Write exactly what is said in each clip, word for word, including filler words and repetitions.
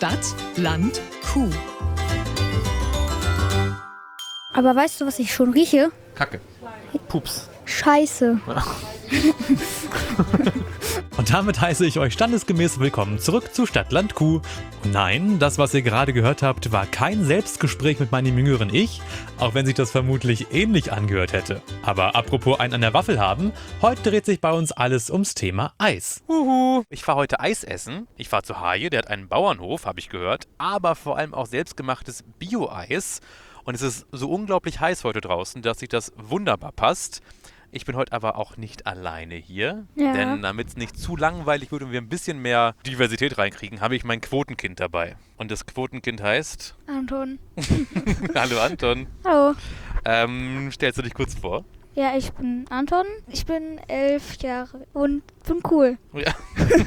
Stadt, Land, Kuh. Aber weißt du, was ich schon rieche? Kacke. Pups. Scheiße. Und damit heiße ich euch standesgemäß willkommen zurück zu Stadt, Land, Kuh. Und nein, das, was ihr gerade gehört habt, war kein Selbstgespräch mit meinem jüngeren Ich, auch wenn sich das vermutlich ähnlich angehört hätte. Aber apropos einen an der Waffel haben, heute dreht sich bei uns alles ums Thema Eis. Huhu. Ich fahre heute Eis essen. Ich fahre zu Haje, der hat einen Bauernhof, habe ich gehört. Aber vor allem auch selbstgemachtes Bio-Eis. Und es ist so unglaublich heiß heute draußen, dass sich das wunderbar passt. Ich bin heute aber auch nicht alleine hier, Ja. denn damit es nicht zu langweilig wird und wir ein bisschen mehr Diversität reinkriegen, habe ich mein Quotenkind dabei. Und das Quotenkind heißt... Anton. Hallo Anton. Hallo. Ähm, stellst du dich kurz vor? Ja, ich bin Anton. Ich bin elf Jahre und bin cool. Ja.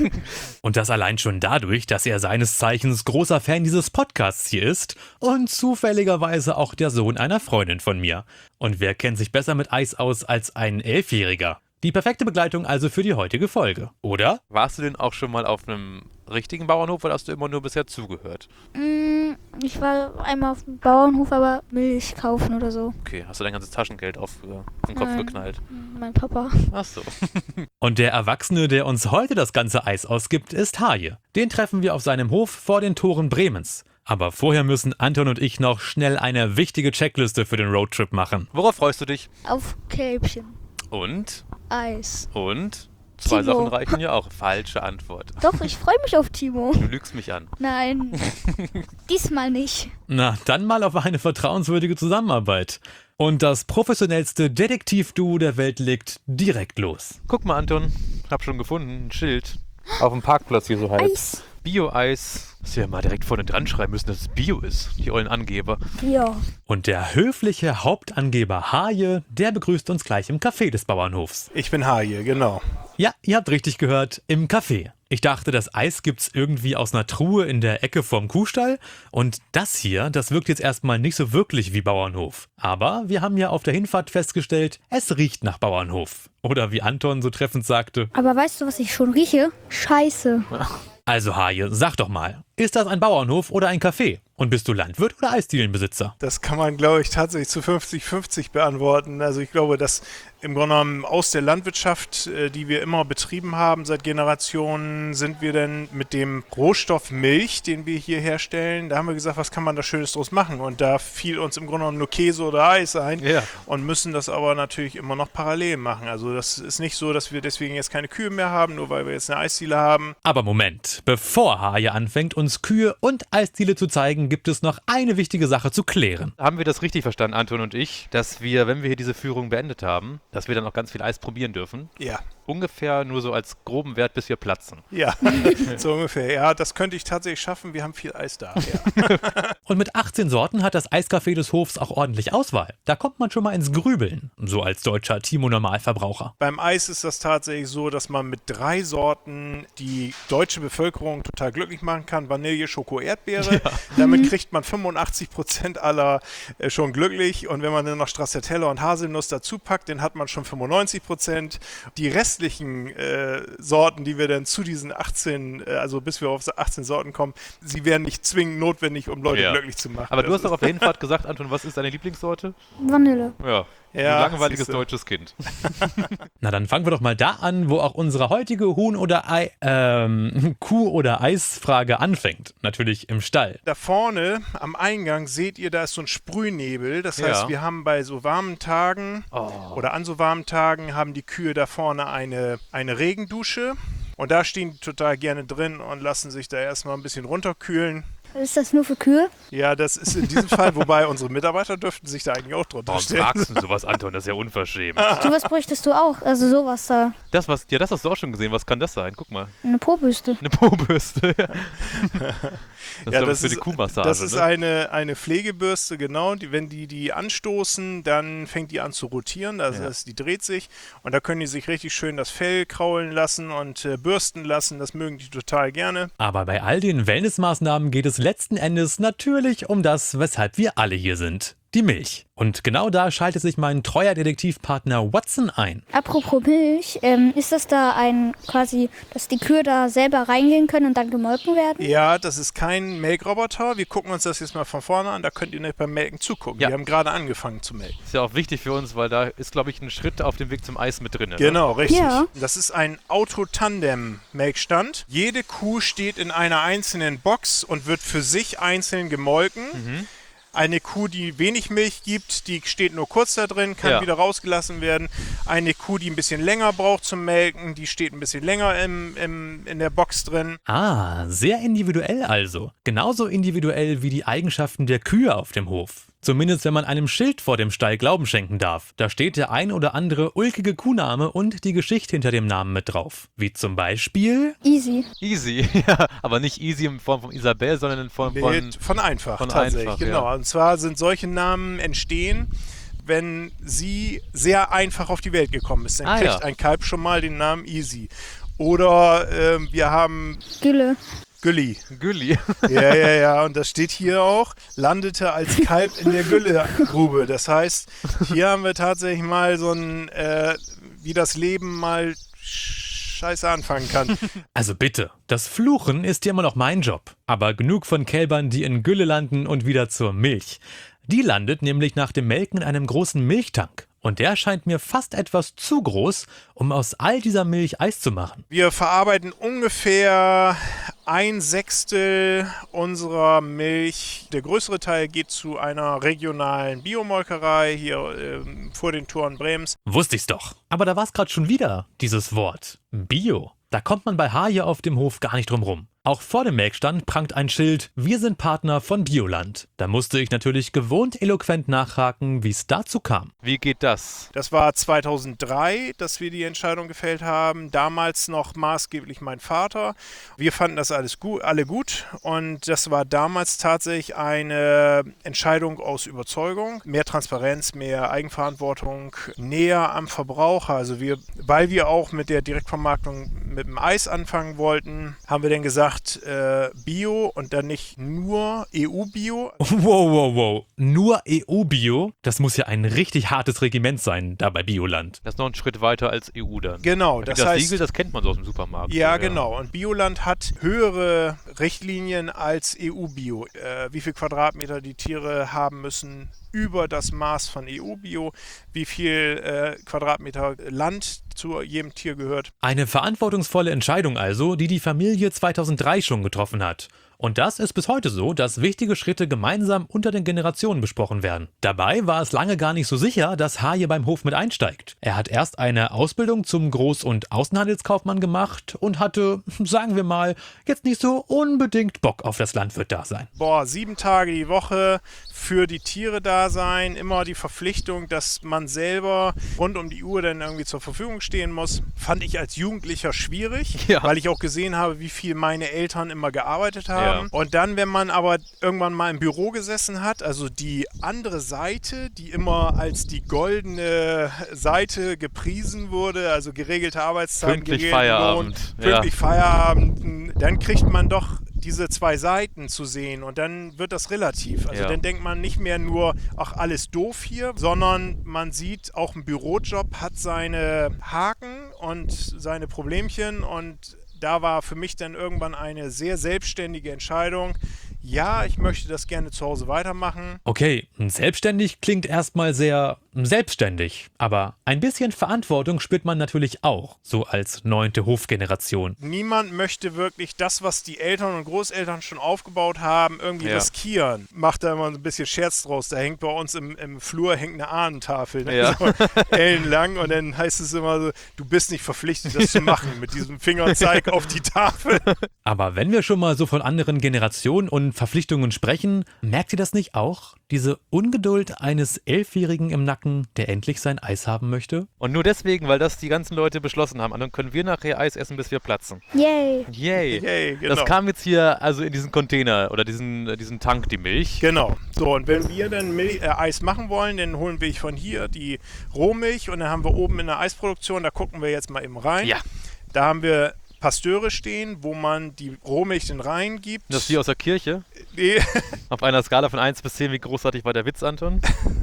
Und das allein schon dadurch, dass er seines Zeichens großer Fan dieses Podcasts hier ist und zufälligerweise auch der Sohn einer Freundin von mir. Und wer kennt sich besser mit Eis aus als ein Elfjähriger? Die perfekte Begleitung also für die heutige Folge, oder? Warst du denn auch schon mal auf einem richtigen Bauernhof oder hast du immer nur bisher zugehört? Mm, ich war einmal auf dem Bauernhof, aber Milch kaufen oder so. Okay, hast du dein ganzes Taschengeld auf äh, den Kopf Nein. geknallt? Mein Papa. Ach so. Und der Erwachsene, der uns heute das ganze Eis ausgibt, ist Haje. Den treffen wir auf seinem Hof vor den Toren Bremens. Aber vorher müssen Anton und ich noch schnell eine wichtige Checkliste für den Roadtrip machen. Worauf freust du dich? Auf Kälbchen. Und? Eis. Und? Zwei Timo. Sachen reichen ja auch. Falsche Antwort. Doch, ich freue mich auf Timo. Du lügst mich an. Nein. Diesmal nicht. Na, dann mal auf eine vertrauenswürdige Zusammenarbeit. Und das professionellste Detektivduo der Welt legt direkt los. Guck mal, Anton. Hab schon gefunden. Ein Schild. Auf dem Parkplatz hier so halb. Eis. Bio-Eis. Hast du ja mal direkt vorne dran schreiben müssen, dass es Bio ist. Die ollen Angeber. Ja. Und der höfliche Hauptangeber Haje, der begrüßt uns gleich im Café des Bauernhofs. Ich bin Haje, genau. Ja, ihr habt richtig gehört, im Café. Ich dachte, das Eis gibt's irgendwie aus einer Truhe in der Ecke vom Kuhstall. Und das hier, das wirkt jetzt erstmal nicht so wirklich wie Bauernhof. Aber wir haben ja auf der Hinfahrt festgestellt, es riecht nach Bauernhof. Oder wie Anton so treffend sagte. Aber weißt du, was ich schon rieche? Scheiße. Also Haje, sag doch mal, ist das ein Bauernhof oder ein Café? Und bist du Landwirt oder Eisdielenbesitzer? Das kann man, glaube ich, tatsächlich zu fünfzig fünfzig beantworten. Also ich glaube, dass im Grunde genommen aus der Landwirtschaft, äh, die wir immer betrieben haben seit Generationen, sind wir dann mit dem Rohstoff Milch, den wir hier herstellen, da haben wir gesagt, was kann man da Schönes draus machen? Und da fiel uns im Grunde genommen nur Käse oder Eis ein Ja. und müssen das aber natürlich immer noch parallel machen. Also das ist nicht so, dass wir deswegen jetzt keine Kühe mehr haben, nur weil wir jetzt eine Eisdiele haben. Aber Moment, bevor Haje anfängt, uns Kühe und Eisdiele zu zeigen, gibt es noch eine wichtige Sache zu klären. Haben wir das richtig verstanden, Anton und ich, dass wir, wenn wir hier diese Führung beendet haben, dass wir dann auch ganz viel Eis probieren dürfen? Ja. Ungefähr nur so als groben Wert, bis wir platzen. Ja, so ungefähr. Ja, das könnte ich tatsächlich schaffen. Wir haben viel Eis da. Ja. Und mit achtzehn Sorten hat das Eiscafé des Hofs auch ordentlich Auswahl. Da kommt man schon mal ins Grübeln, so als deutscher Timo-Normalverbraucher. Beim Eis ist das tatsächlich so, dass man mit drei Sorten die deutsche Bevölkerung total glücklich machen kann. Vanille, Schoko, Erdbeere. Damit kriegt man fünfundachtzig Prozent aller äh, schon glücklich. Und wenn man dann noch Stracciatella und Haselnuss dazu packt, dann hat man schon fünfundneunzig Prozent. Die restlichen äh, Sorten, die wir dann zu diesen achtzehn, äh, also bis wir auf achtzehn Sorten kommen, sie wären nicht zwingend notwendig, um Leute Ja. glücklich zu machen. Aber du Das hast doch auf der Hinfahrt gesagt, Anton, was ist deine Lieblingssorte? Vanille. Ja, Ja, ein langweiliges siehste. deutsches Kind. Na, dann fangen wir doch mal da an, wo auch unsere heutige Huhn- oder Ei, ähm, Kuh- oder Eisfrage anfängt. Natürlich im Stall. Da vorne am Eingang seht ihr, da ist so ein Sprühnebel. Das heißt, Ja. wir haben bei so warmen Tagen Oh. oder an so warmen Tagen haben die Kühe da vorne eine, eine Regendusche. Und da stehen die total gerne drin und lassen sich da erstmal ein bisschen runterkühlen. Ist das nur für Kühe? Ja, das ist in diesem Fall, wobei unsere Mitarbeiter dürften sich da eigentlich auch drunter Warum stellen. fragst du sowas, Anton? Das ist ja unverschämt. Du, was bräuchtest du auch? Also sowas da. Das, was, ja, das hast du auch schon gesehen. Was kann das sein? Guck mal. Eine Po-Bürste. Eine Po-Bürste. Das ist Ja, ja, das für die ist- Kuhmassage. Das ist ne? eine, eine Pflegebürste, genau. Die, wenn die die anstoßen, dann fängt die an zu rotieren. Das Ja. heißt, die dreht sich und da können die sich richtig schön das Fell kraulen lassen und äh, bürsten lassen. Das mögen die total gerne. Aber bei all den Wellnessmaßnahmen geht es letzten Endes natürlich um das, weshalb wir alle hier sind. die Milch. Und genau da schaltet sich mein treuer Detektivpartner Watson ein. Apropos Milch, ähm, ist das da ein quasi, dass die Kühe da selber reingehen können und dann gemolken werden? Ja, das ist kein Melkroboter. Wir gucken uns das jetzt mal von vorne an. Da könnt ihr nicht beim Melken zugucken. Ja. Wir haben gerade angefangen zu melken. Ist ja auch wichtig für uns, weil da ist, glaube ich, ein Schritt auf dem Weg zum Eis mit drin. Ne? Genau, richtig. Ja. Das ist ein Auto-Tandem-Melkstand. Jede Kuh steht in einer einzelnen Box und wird für sich einzeln gemolken. Mhm. Eine Kuh, die wenig Milch gibt, die steht nur kurz da drin, kann Ja. wieder rausgelassen werden. Eine Kuh, die ein bisschen länger braucht zum Melken, die steht ein bisschen länger im, im, in der Box drin. Ah, sehr individuell also. Genauso individuell wie die Eigenschaften der Kühe auf dem Hof. Zumindest wenn man einem Schild vor dem Stall Glauben schenken darf. Da steht der ein oder andere ulkige Kuhname und die Geschichte hinter dem Namen mit drauf. Wie zum Beispiel... Easy. Easy, ja, aber nicht easy in Form von Isabel, sondern in Form von... Mit, von einfach, von tatsächlich. einfach, genau. ja. Und zwar sind solche Namen entstehen, wenn sie sehr einfach auf die Welt gekommen ist. Dann Ah, kriegt ja. ein Kalb schon mal den Namen Easy. Oder ähm, wir haben Gülle. Gülli. Gülli. Ja, ja, ja. Und das steht hier auch, landete als Kalb in der Güllegrube. Das heißt, hier haben wir tatsächlich mal so ein, äh, wie das Leben mal scheiße anfangen kann. Also bitte, das Fluchen ist ja immer noch mein Job. Aber genug von Kälbern, die in Gülle landen und wieder zur Milch. Die landet nämlich nach dem Melken in einem großen Milchtank. Und der scheint mir fast etwas zu groß, um aus all dieser Milch Eis zu machen. Wir verarbeiten ungefähr ein Sechstel unserer Milch. Der größere Teil geht zu einer regionalen Biomolkerei hier ähm, vor den Toren Bremens. Wusste ich's doch. Aber da war's gerade schon wieder, dieses Wort. Bio. Da kommt man bei Haje auf dem Hof gar nicht drum rum. Auch vor dem Melkstand prangt ein Schild, wir sind Partner von Bioland. Da musste ich natürlich gewohnt eloquent nachhaken, wie es dazu kam. Wie geht das? Das war zweitausenddrei, dass wir die Entscheidung gefällt haben. Damals noch maßgeblich mein Vater. Wir fanden das alles gut, alle gut. Und das war damals tatsächlich eine Entscheidung aus Überzeugung. Mehr Transparenz, mehr Eigenverantwortung, näher am Verbraucher. Also wir, weil wir auch mit der Direktvermarktung mit dem Eis anfangen wollten, haben wir dann gesagt, äh, Bio und dann nicht nur E U-Bio. Wow, wow, wow. Nur E U-Bio? Das muss ja ein richtig hartes Regiment sein, da bei Bioland. Das ist noch ein Schritt weiter als E U dann. Genau, das, das das heißt... Siegel, das kennt man so aus dem Supermarkt. Ja, so, genau. Und Bioland hat höhere Richtlinien als E U-Bio. Äh, wie viel Quadratmeter die Tiere haben müssen über das Maß von E U-Bio, wie viel äh, Quadratmeter Land zu jedem Tier gehört. Eine verantwortungsvolle Entscheidung also, die die Familie zweitausenddrei schon getroffen hat. Und das ist bis heute so, dass wichtige Schritte gemeinsam unter den Generationen besprochen werden. Dabei war es lange gar nicht so sicher, dass Haje beim Hof mit einsteigt. Er hat erst eine Ausbildung zum Groß- und Außenhandelskaufmann gemacht und hatte, sagen wir mal, jetzt nicht so unbedingt Bock auf das Landwirt-Dasein. Boah, sieben Tage die Woche für die Tiere da sein, immer die Verpflichtung, dass man selber rund um die Uhr dann irgendwie zur Verfügung stehen muss, fand ich als Jugendlicher schwierig, Ja. weil ich auch gesehen habe, wie viel meine Eltern immer gearbeitet haben. Ja. Und dann, wenn man aber irgendwann mal im Büro gesessen hat, also die andere Seite, die immer als die goldene Seite gepriesen wurde, also geregelte Arbeitszeiten, Pünktlich geregelten Feierabend, Lohn, ja. pünktlich Feierabend, dann kriegt man doch diese zwei Seiten zu sehen und dann wird das relativ. Also Ja. dann denkt man nicht mehr nur, ach, alles doof hier, sondern man sieht, auch ein Bürojob hat seine Haken und seine Problemchen und da war für mich dann irgendwann eine sehr selbstständige Entscheidung. Ja, ich möchte das gerne zu Hause weitermachen. Okay, selbstständig klingt erstmal sehr selbstständig, aber ein bisschen Verantwortung spürt man natürlich auch, so als neunte Hofgeneration. Niemand möchte wirklich das, was die Eltern und Großeltern schon aufgebaut haben, irgendwie Ja. riskieren. Macht da immer so ein bisschen Scherz draus. Da hängt bei uns im, im Flur hängt eine Ahnentafel, ne? Ja. So ellenlang und dann heißt es immer so, du bist nicht verpflichtet, das zu machen, mit diesem Fingerzeig auf die Tafel. Aber wenn wir schon mal so von anderen Generationen und Verpflichtungen sprechen, merkt ihr das nicht auch? Diese Ungeduld eines Elfjährigen im Nacken, der endlich sein Eis haben möchte? Und nur deswegen, weil das die ganzen Leute beschlossen haben, dann können wir nachher Eis essen, bis wir platzen. Yay. Yay. Yay, genau. Das kam jetzt hier also in diesen Container oder diesen, diesen Tank, die Milch. Genau. So, und wenn wir dann Mil äh, Eis machen wollen, dann holen wir von hier die Rohmilch und dann haben wir oben in der Eisproduktion, da gucken wir jetzt mal eben rein. Ja. Da haben wir Pasteure stehen, wo man die Rohmilch in Reihen gibt. Das ist wie aus der Kirche. Nee. Auf einer Skala von eins bis zehn, wie großartig war der Witz, Anton?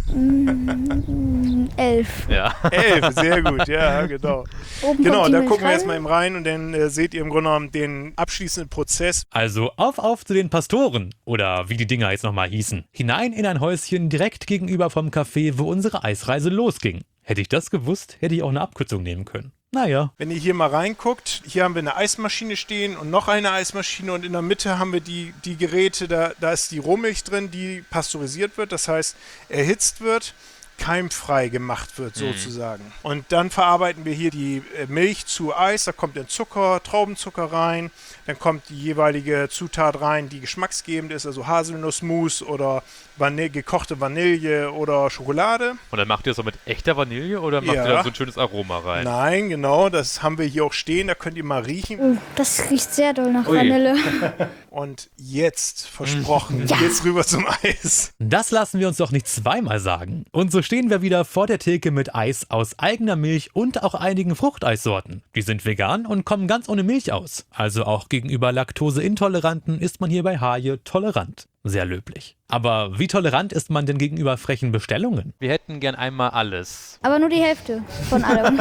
Mm, elf. Ja. Elf, sehr gut, ja, genau. Oben Genau, kommt die da Milch gucken wir rein. jetzt mal eben rein und dann äh, seht ihr im Grunde genommen den abschließenden Prozess. Also auf, auf zu den Pastoren, oder wie die Dinger jetzt nochmal hießen. Hinein in ein Häuschen direkt gegenüber vom Café, wo unsere Eisreise losging. Hätte ich das gewusst, hätte ich auch eine Abkürzung nehmen können. Naja. Wenn ihr hier mal reinguckt, hier haben wir eine Eismaschine stehen und noch eine Eismaschine und in der Mitte haben wir die, die Geräte, da, da ist die Rohmilch drin, die pasteurisiert wird, das heißt erhitzt wird, keimfrei gemacht wird sozusagen. Mhm. Und dann verarbeiten wir hier die äh, Milch zu Eis, da kommt dann Zucker, Traubenzucker rein, dann kommt die jeweilige Zutat rein, die geschmacksgebend ist, also Haselnussmus oder Vanille, gekochte Vanille oder Schokolade. Und dann macht ihr das so mit echter Vanille oder macht Ja. ihr da so ein schönes Aroma rein? Nein, genau, das haben wir hier auch stehen, da könnt ihr mal riechen. Oh, das riecht sehr doll nach Ui. Vanille. Und jetzt, versprochen, geht's rüber zum Eis. Das lassen wir uns doch nicht zweimal sagen. Und so stehen wir wieder vor der Theke mit Eis aus eigener Milch und auch einigen Fruchteissorten. Die sind vegan und kommen ganz ohne Milch aus. Also auch gegenüber Laktoseintoleranten ist man hier bei Haje tolerant. Sehr löblich. Aber wie tolerant ist man denn gegenüber frechen Bestellungen? Wir hätten gern einmal alles. Aber nur die Hälfte von allem.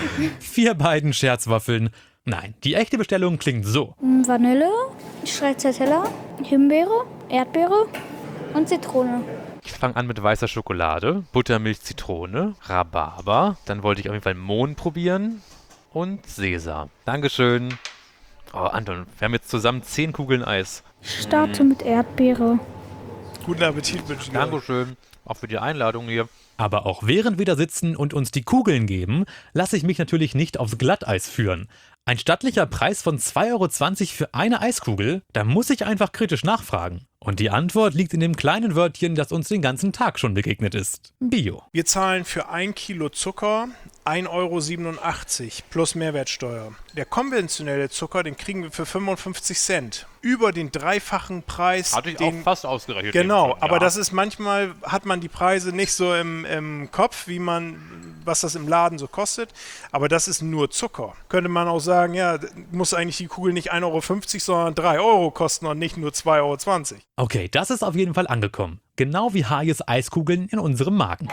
Vier beiden Scherzwaffeln. Nein, die echte Bestellung klingt so. Mm, Vanille, Stracciatella, Himbeere, Erdbeere und Zitrone. Ich fange an mit weißer Schokolade, Buttermilch, Zitrone, Rhabarber. Dann wollte ich auf jeden Fall Mohn probieren und Sesam. Dankeschön. Oh, Anton, wir haben jetzt zusammen zehn Kugeln Eis. Ich starte mit Erdbeere. Guten Appetit wünsche ich euch. Dankeschön. Auch für die Einladung hier. Aber auch während wir da sitzen und uns die Kugeln geben, lasse ich mich natürlich nicht aufs Glatteis führen. Ein stattlicher Preis von zwei Euro zwanzig für eine Eiskugel? Da muss ich einfach kritisch nachfragen. Und die Antwort liegt in dem kleinen Wörtchen, das uns den ganzen Tag schon begegnet ist. Bio. Wir zahlen für ein Kilo Zucker ein Euro siebenundachtzig plus Mehrwertsteuer. Der konventionelle Zucker, den kriegen wir für fünfundfünfzig Cent. Über den dreifachen Preis. Hatte ich den, auch fast ausgerechnet. Genau, eben schon, aber ja. das ist manchmal, hat man die Preise nicht so im, im Kopf, wie man, was das im Laden so kostet. Aber das ist nur Zucker. Könnte man auch sagen, ja, muss eigentlich die Kugel nicht ein Euro fünfzig, sondern drei Euro kosten und nicht nur zwei Euro zwanzig. Okay, das ist auf jeden Fall angekommen. Genau wie Hajes Eiskugeln in unserem Magen.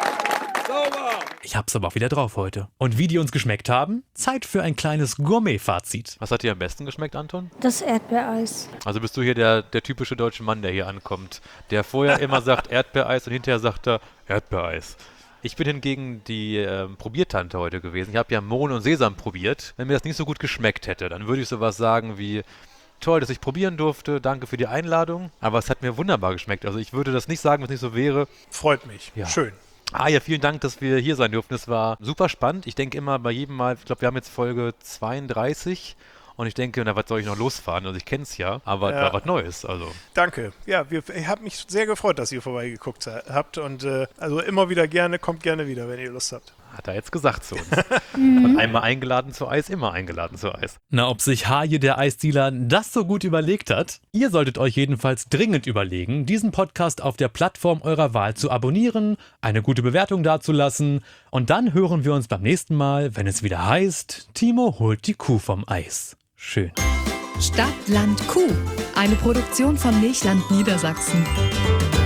Ich hab's aber auch wieder drauf heute. Und wie die uns geschmeckt haben? Zeit für ein kleines Gourmet-Fazit. Was hat dir am besten geschmeckt, Anton? Das Erdbeereis. Also bist du hier der, der typische deutsche Mann, der hier ankommt, der vorher immer sagt Erdbeereis und hinterher sagt er Erdbeereis. Ich bin hingegen die ähm, Probiertante heute gewesen. Ich habe ja Mohn und Sesam probiert. Wenn mir das nicht so gut geschmeckt hätte, dann würde ich sowas sagen wie: Toll, dass ich probieren durfte, danke für die Einladung. Aber es hat mir wunderbar geschmeckt. Also ich würde das nicht sagen, wenn es nicht so wäre. Freut mich. Ja. Schön. Ah ja, vielen Dank, dass wir hier sein durften. Es war super spannend. Ich denke immer bei jedem Mal, ich glaube, wir haben jetzt Folge zweiunddreißig und ich denke, na, was soll ich noch losfahren? Also ich kenne es ja, aber Ja. es war was Neues. Also Danke. Ja, wir, ich habe mich sehr gefreut, dass ihr vorbeigeguckt ha- habt und äh, also immer wieder gerne, kommt gerne wieder, wenn ihr Lust habt. hat er jetzt gesagt zu uns. Und einmal eingeladen zu Eis, immer eingeladen zu Eis. Na, ob sich Haje, der Eisdealer, das so gut überlegt hat? Ihr solltet euch jedenfalls dringend überlegen, diesen Podcast auf der Plattform eurer Wahl zu abonnieren, eine gute Bewertung dazulassen und dann hören wir uns beim nächsten Mal, wenn es wieder heißt, Timo holt die Kuh vom Eis. Schön. Stadt, Land, Kuh. Eine Produktion von Milchland Niedersachsen.